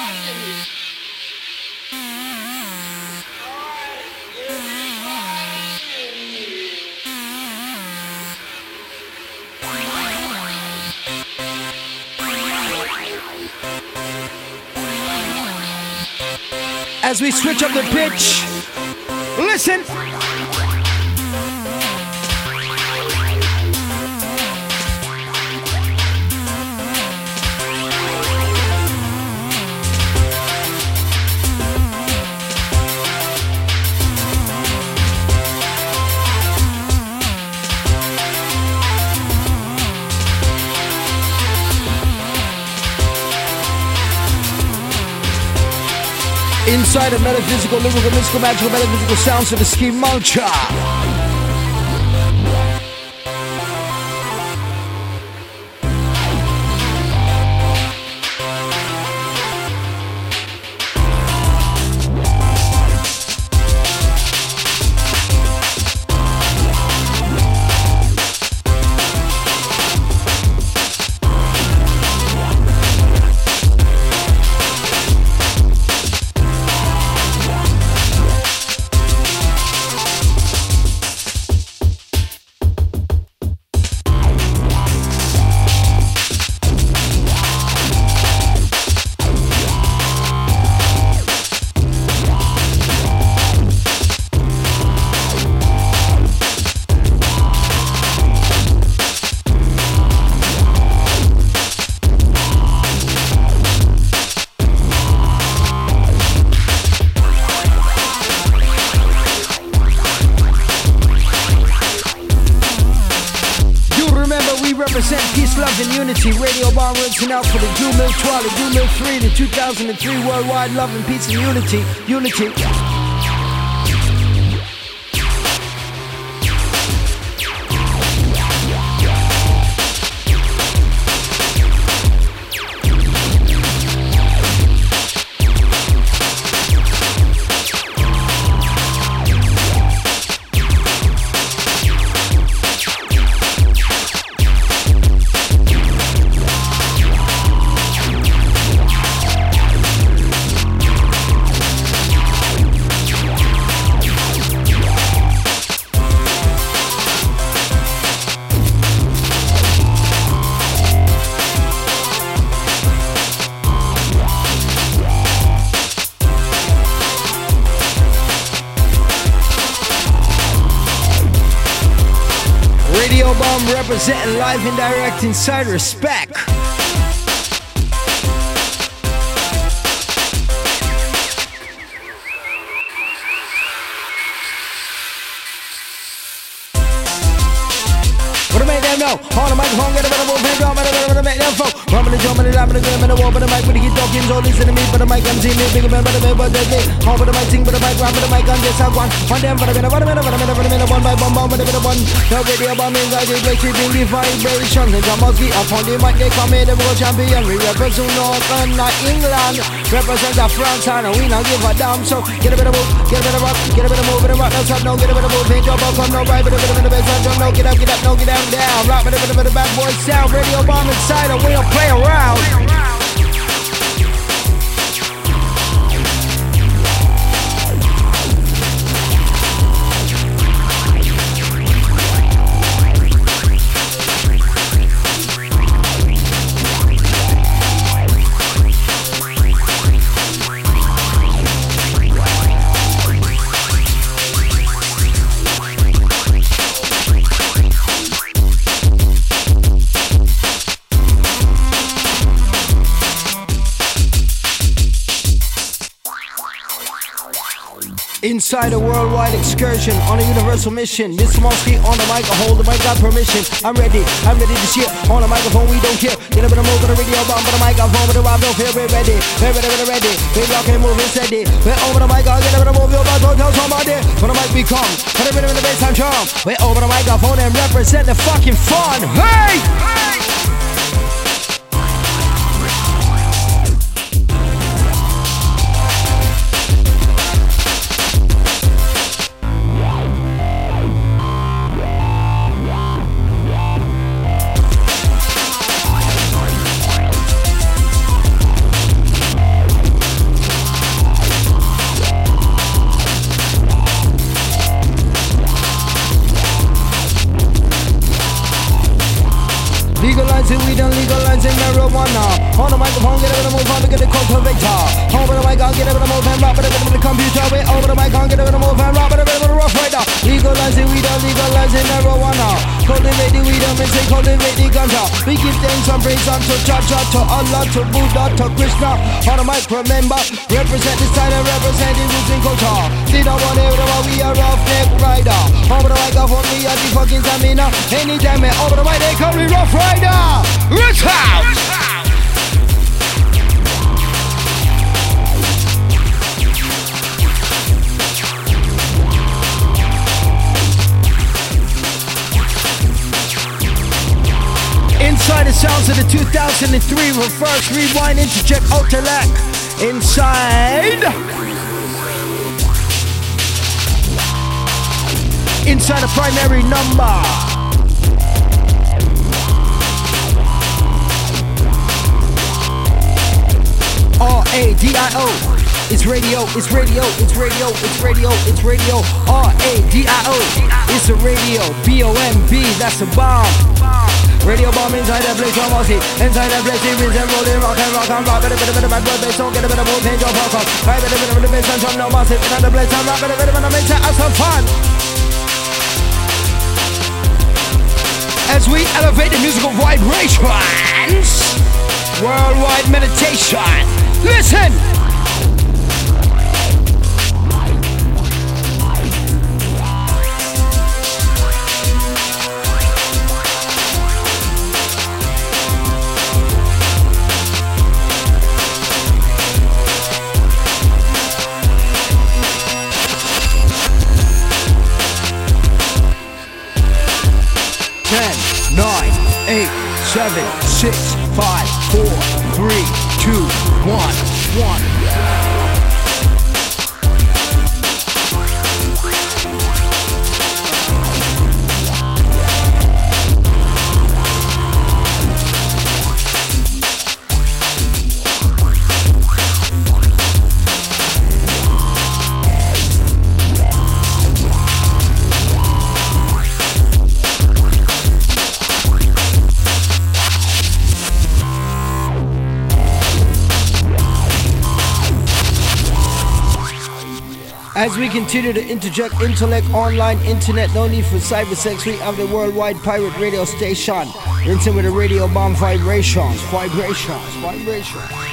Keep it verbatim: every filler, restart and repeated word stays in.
As we switch up the pitch, listen. Inside of metaphysical, lyrical, mystical, magical, metaphysical sounds of the Ski Mantra. Radio Bomb rinsing out for the two mil twelve, the two mil three, the two thousand three worldwide love and peace and unity, unity. Representing live and direct inside Respect. What do I make them know? On the microphone, get a better move, hand on, better, better, make them folk. Rumbling, jumping, and I'm gonna go in the wall, but the mic with the kid talking, so listen to me, but the mic, I'm seeing me, bigger man, but the man, but the day. On with the mic, sing, but the mic, round with the mic, on this, I want. One them, but a minute, but a minute, but a minute, but a minute, one by one, but a minute, one. The radio bomb is like they play, bring the vibration. They come out, get up on the mic, they come in, the world champion. We represent Northern, not England. Represent the France, and we not give a damn, so get a bit of move, get a bit of rock, get a bit of move, and rock, no stop, no, get a bit of move, ain't your buck, come no right, but a bit of the bass, no, get up, get up, no, get down, down, rock, but a bit of the bad boy sound, radio bomb inside, and we don't play around. Inside a worldwide excursion on a universal mission. Mister Mosky on the mic, I hold the mic, got permission. I'm ready, I'm ready to shit. On the microphone, we don't care. Get up in the move with the radio bomb, but the microphone with the vibe, don't feel we're ready. We're ready, we're ready. We're rocking and moving steady. We're over the mic, I'll get up in the move, you're about to tell somebody. When the mic become, put a bit in the bass, charm. We're over the microphone and represent the fucking fun. Hey! Hey! legalizing marijuana. On the microphone, get a bit of move on, get a cultivator. Over the mic, I'll get a bit of move and rap it a bit of the computer. Way over the mic, I'll get a bit of move and rap it a bit of the rough rider. Legalizing weed, legalizing marijuana. Cultivate the weed, and say cultivate the ganja. We give thanks and praise unto Jah Jah, to Allah, to Buddha, to Krishna. On the mic, remember, represent this side and represent the roots and culture. See the one here, we are rough neck rider. Over the microphone, we are the fucking stamina. Anytime, over the mic, they call me rough rider. Rich House! Inside the sounds of the two thousand three reverse rewind interject Ultralac. Inside Inside a primary number. R A D I O. It's radio, it's radio, it's radio, it's radio, it's radio. R A D I O. It's a radio. B O M B, that's a bomb. Radio bomb inside the place, I'm see. Inside the place, it is rolling, rock and rock and rock. Get a bit of a bad boy bass, don't get a bit of a change of pop up. I get a bit of a bass and drum, no more sitting on the place, I'm rock, get a bit of a make it have some fun. As we elevate the musical vibrations, worldwide meditation. Listen! ten, nine, eight, seven, six, five, four, three, two, one, one. As we continue to interject intellect, online, internet, no need for cyber sex, we have the worldwide pirate radio station. Rinsing with the radio bomb vibrations, vibrations, vibrations.